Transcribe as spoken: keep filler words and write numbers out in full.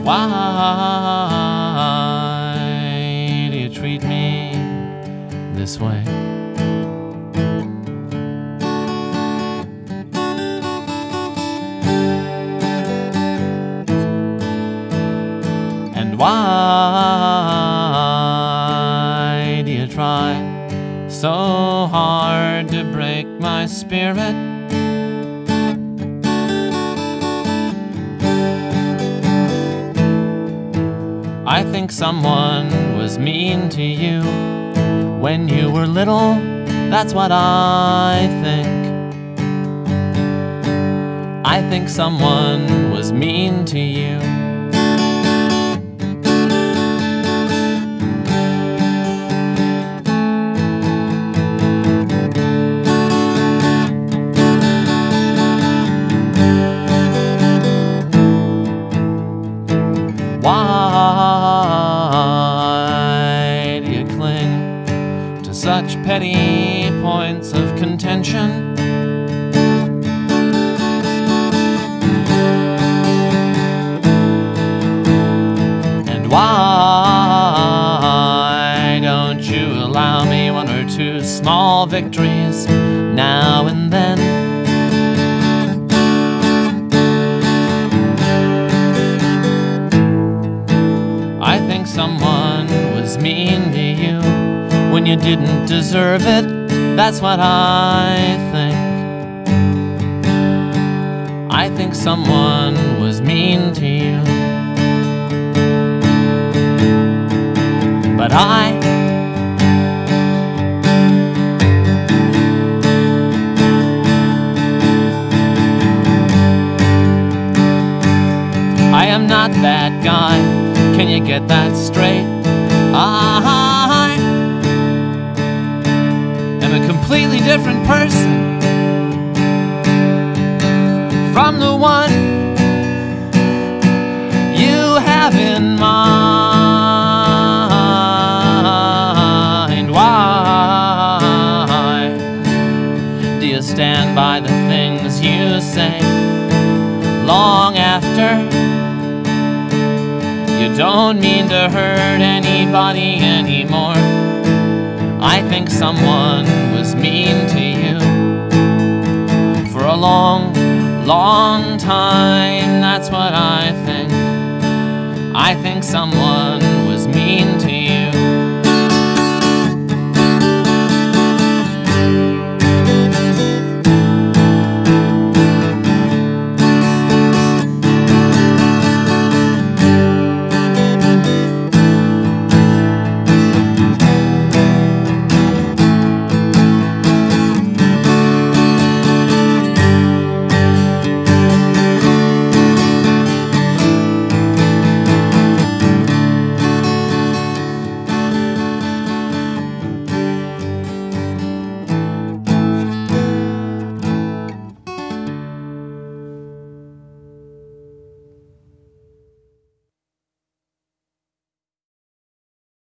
Why do you treat me this way? And why do you try so hard to break my spirit? I think someone was mean to you when you were little, that's what I think. I think someone was mean to you. Why do you cling to such petty points of contention? And why don't you allow me one or two small victories now and then? I think someone was mean to you when you didn't deserve it, that's what I think. I think someone was mean to you. But I I am not that guy. Can you get that straight? I am a completely different person from the one you have in mind. Why do you stand by the things you say long after you don't mean to hurt anybody anymore? I think someone was mean to you for a long, long time, that's what I think. I think someone